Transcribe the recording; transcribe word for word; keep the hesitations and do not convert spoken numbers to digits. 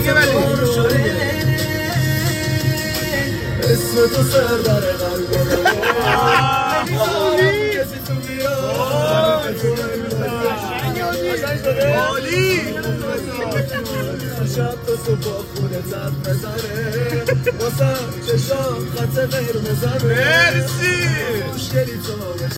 قشنگه ولی اسم تو سر در قلبم عالی شب تو صبح خونه زد بزنه واسه چشام خط قرمزمه مرسی خوشگلی تو